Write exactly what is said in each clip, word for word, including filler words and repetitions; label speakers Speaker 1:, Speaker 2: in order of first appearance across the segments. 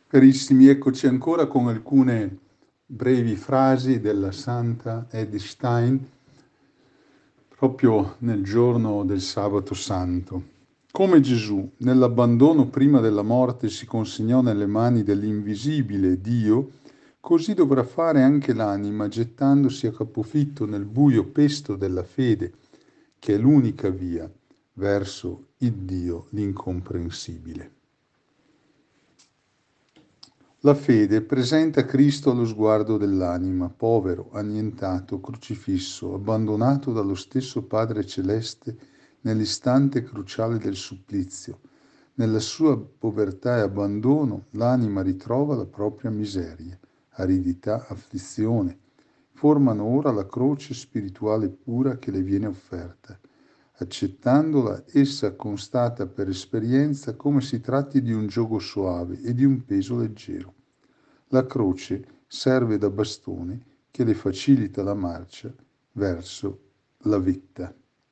Speaker 1: Carissimi, eccoci ancora con alcune brevi frasi della Santa Edith Stein, proprio nel giorno del Sabato Santo. Come Gesù, nell'abbandono prima della morte, si consegnò nelle mani dell'invisibile Dio, così dovrà fare anche l'anima, gettandosi a capofitto nel buio pesto della fede, che è l'unica via verso il Dio l'incomprensibile. La fede presenta Cristo allo sguardo dell'anima, povero, annientato, crocifisso, abbandonato dallo stesso Padre Celeste nell'istante cruciale del supplizio. Nella sua povertà e abbandono l'anima ritrova la propria miseria, aridità, afflizione. Formano ora la croce spirituale pura che le viene offerta. Accettandola, essa constata per esperienza come si tratti di un giogo soave e di un peso leggero. La croce serve da bastone che le facilita la marcia verso la vetta.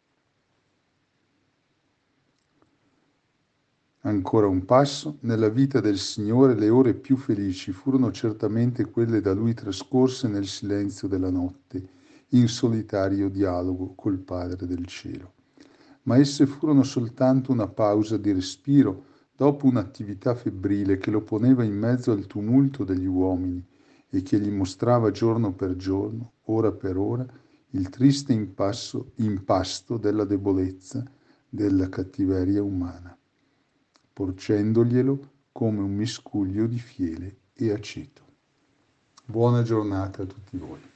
Speaker 1: Ancora un passo, nella vita del Signore le ore più felici furono certamente quelle da Lui trascorse nel silenzio della notte, in solitario dialogo col Padre del Cielo. Ma esse furono soltanto una pausa di respiro dopo un'attività febbrile che lo poneva in mezzo al tumulto degli uomini e che gli mostrava giorno per giorno, ora per ora, il triste impasso, impasto della debolezza, della cattiveria umana, porgendoglielo come un miscuglio di fiele e aceto. Buona giornata a tutti voi.